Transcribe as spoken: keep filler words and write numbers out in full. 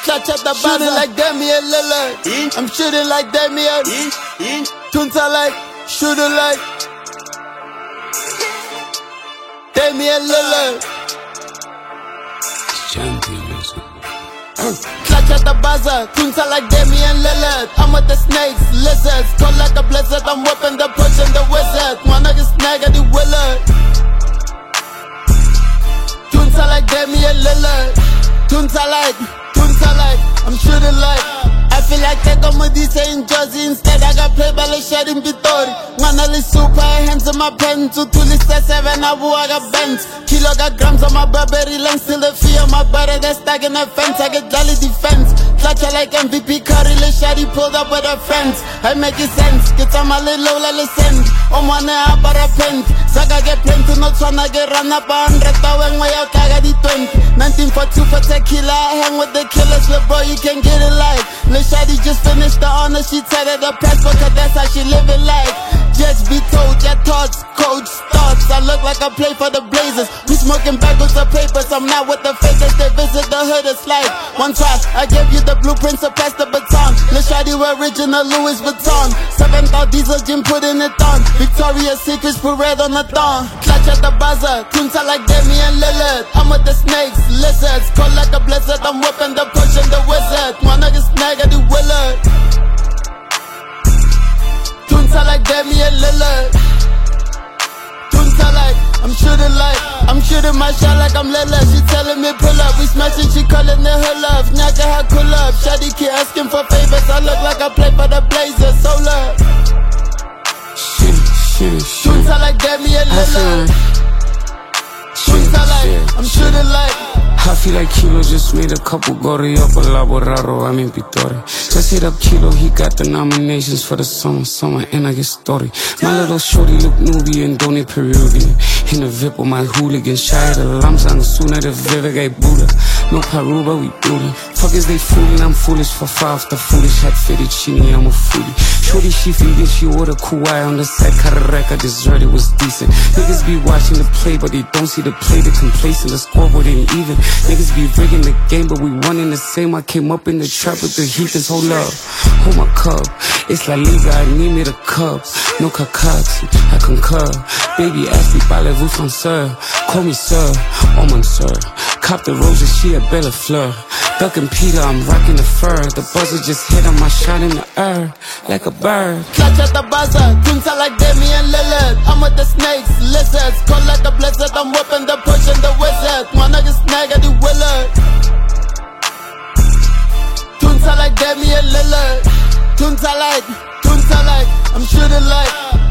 Clutch at the buzzer like Damian Lillard. I'm shooting like Damian. Tunta like, shooting like Damian Lillard. Clutch at the buzzer, Tunta like Damian Lillard. I'm with the snakes, lizards, cold like a blizzard. I'm whipping the push and the wizard. My niggas snag at the Willard. Tunta like Damian Lillard. Tunta like, Tunta like, I'm shooting like. I feel like take on with these in Jersey. Instead I got played by the shot in Pitori. Manali super, hands on my pen. Tutuli seven, Abu I got bent. Kilo got grams on my Burberry lens. Still the fear of my butter, they're stacking the fence. I get jolly defense. Clutch like M V P, Curry, the shawty pulled up with her friends. I make it sense, get on my little low, let send. On my name, but I pent. Saga get plenty, no tryna get run up a hundred thousand way out, I got the twenty. nineteen for two for tequila, I hang with the killers, little boy, you can get it like. Lil' shawty just finished the honor, she tied at the press, because that's how she living like. Just be told, your thoughts, coach thoughts. I look like I play for the Blazers. We smoking backwards of papers, I'm not with the fakers, they visit the hood, it's like. One try, I gave you the blueprint, so pass the baton. Lil' shawty original Louis Vuitton. Seven thought diesel gym putting it on. Victoria's Secrets parade on the thong. Clutch at the buzzer, Tunta like Damian Lillard. I'm with the snakes, lizards, cold like a blizzard. I'm whipping the push and the wizard. My niggas snag at the Willard. Tunta like Damian Lillard. Tunta like, I'm shooting like, I'm shooting my shot like I'm Lillard. She telling me pull up, we smashing, she calling it her love. Nyaka her cool up, shawty keep asking for favors. I look like I play for the Blazers, so love. Tunta like Damian Lillard. Tunta like, I'm shooting like. I feel like Kilo just made a couple go to Yopo Laboraro, I'm in Pitori. Just hit up Kilo, he got the nominations for the summer, summer, and I get story. My little shorty look Nubian, don't need Peruvian. In the V I P with my hooligan, shy the lamps on the sooner the Vivek Buddha. No Paruba, we booty. Fuck is they fooling, I'm foolish for five, the foolish hat fettuccine, I'm a foodie. Shorty, she feeding, she order Kuwai on the side, cut a record, dessert, it was decent. Niggas be watching the play, but they don't see the play, they complacent, the scoreboard ain't even. Niggas be rigging the game, but we running the same. I came up in the trap with the heathens, hold up. Hold my cup, it's La Liga, I need me the cup. No cacati, I concur. Baby, ask me, parlez-vous français? Call me sir, oh mon sir. Cop the roses, she a belle fleur. Duck and Peter, I'm rocking the fur. The buzzer just hit on my shot in the air, like a bird. Clutch at the buzzer, Tunta like Damian Lillard. I'm with the snakes, lizards, cold like a blizzard. I'm whipping the push and the wizard. My niggas snag at the Willard. Tunta like Damian Lillard. Tunta like, Tunta like, I'm shooting like.